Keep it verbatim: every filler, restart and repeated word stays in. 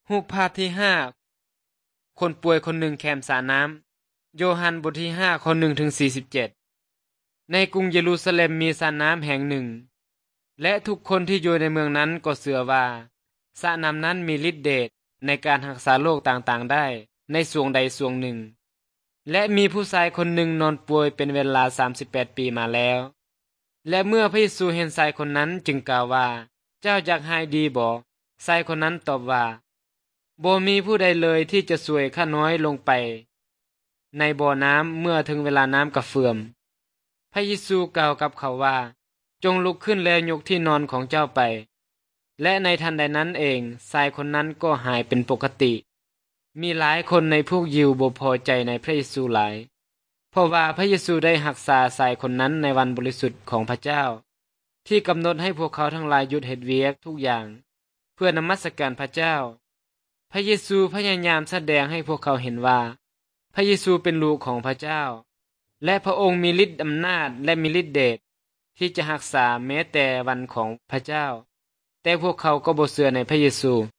รูปภาพที่ห้าคนป่วยคนหนึ่งแคมสระน้ำโยฮันบทที่ห้าข้อหนึ่งถึงสี่สิบเจ็ดในกรุงเยรูซาเล็มมีสระน้ำแห่งหนึ่งและทุกคนที่อยู่ในเมืองนั้นก็เชื่อว่าสระน้ำนั้นมีฤทธิเดชในการรักษาโรคต่างๆได้ในส่วงใดส่วงหนึ่งและมีผู้ชายคนหนึ่งนอนป่วยเป็นเวลาสามสิบแปดปีมาแล้วและเมื่อพระเยซูเห็นชายคนนั้นจึงกล่าวว่าเจ้าอยากหายดีบ่ชายคนนั้นตอบว่าบ่มีผู้ใดเลยที่จะช่วยข้าน้อยลงไปในบ่อน้ำเมื่อถึงเวลาน้ำกระเฟื่อมพระเยซูกล่าวกับเขาว่าจงลุกขึ้นแล้วยกที่นอนของเจ้าไปและในทันใดนั้นเองชายคนนั้นก็หายเป็นปกติมีหลายคนในพวกยิวบ่พอใจในพระเยซูหลายเพราะว่าพระเยซูได้รักษาชายคนนั้นในวันบริสุทธิ์ของพระเจ้าที่กำหนดให้พวกเขาทั้งหลายหยุดเฮ็ดเวียกทุกอย่างเพื่อนมัสการพระเจ้าพระเยซูพยายามแสดงให้พวกเขาเห็นว่าพระเยซูเป็นลูกของพระเจ้าและพระองค์มีฤทธิ์อำนาจและมีฤทธิ์เดชที่จะรักษาแม้แต่วันของพระเจ้าแต่พวกเขาก็บ่เชื่อในพระเยซู